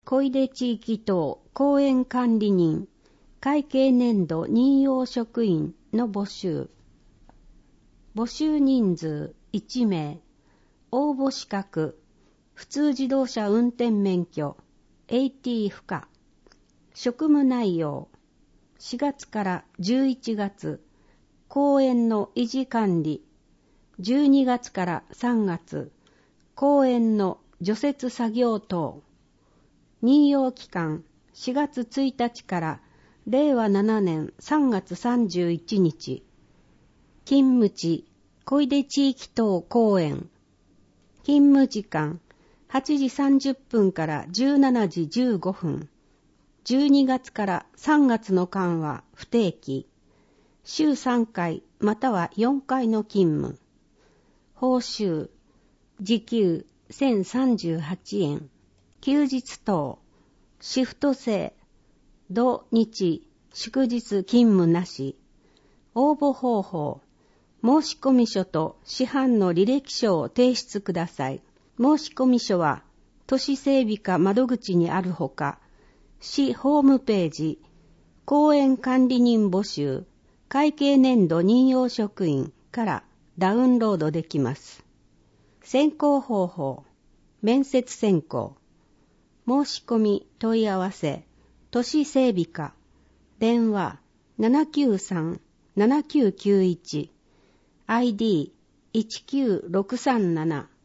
小出地域等公園管理人会計年度任用職員の募集。募集人数1名。応募資格普通自動車運転免許 AT 不可。職務内容4月から11月公園の維持管理、12月から3月公園の除雪作業等。任用期間4月1日から令和7年3月31日。勤務地小出地域等公園。勤務時間8時30分から17時15分。12月から3月の間は不定期。週3回または4回の勤務。報酬時給1038円。休日等シフト制。土日祝日勤務なし。応募方法申込書と市販の履歴書を提出ください。申込書は都市整備課窓口にあるほか、市ホームページ、公園管理人募集、会計年度任用職員からダウンロードできます。選考方法、面接選考、申し込み問い合わせ、都市整備課、電話 793-7991、ID19-637